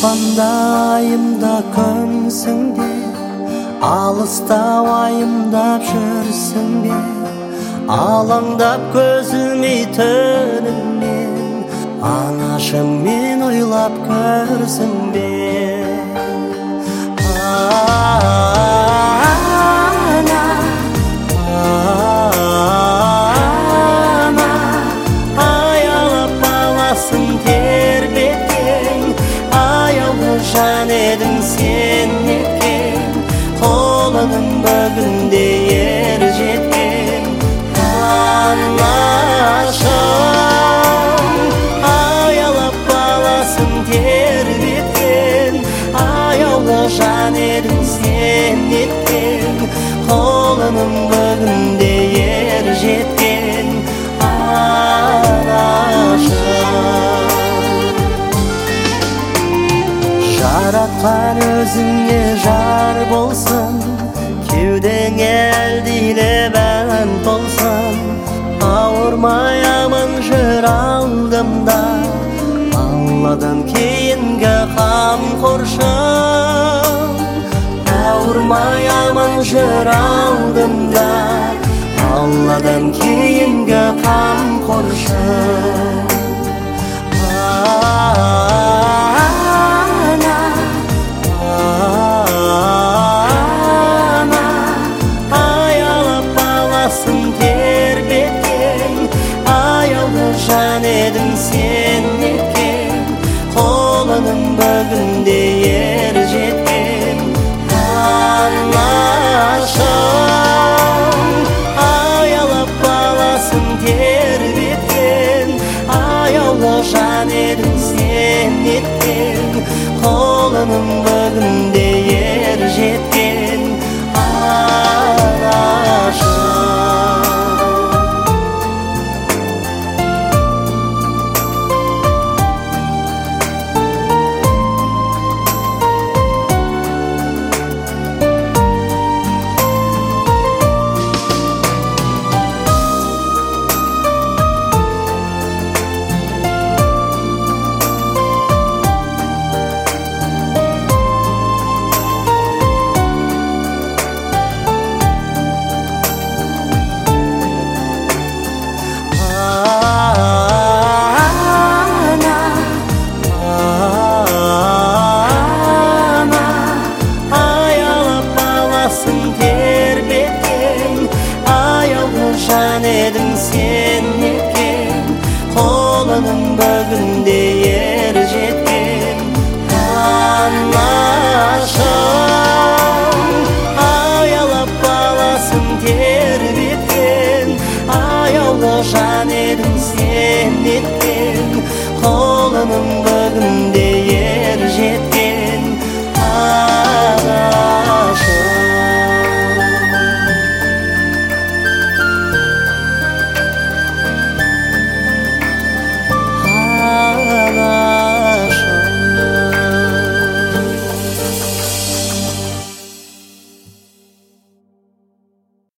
аспанда айымда күнсің бе, алыста уайымдап жүрсің бе, алаңдап көзіме түніммен, анашым мен ойлап көрсің бе. Жан едің сен неткен, қолының бүгінде ер жеткен. Анашым, аялап баласын тербеткен, аяулы жан едің сен неткен, қолының бүгінде ер жеткен. Жаратқан өзіңе жар болсын, кеудеңе әлдилеп ән болсын. Ауырмай аман жүр алдымда, Алладан кейінгі қамқоршым. Ауырмай аман жүр алдымда, Алладан кейінгі қамқоршым. Жан едің сен неткен, қолының бүгінде ер жеткен. Анашым, аялап баласын тербеткен, аяулы жан едің сен неткен, қолының бүгінде ер жеткен. Анашым. Жан едің сен неткен, қолының бүгінде ер жеткен. Анашым.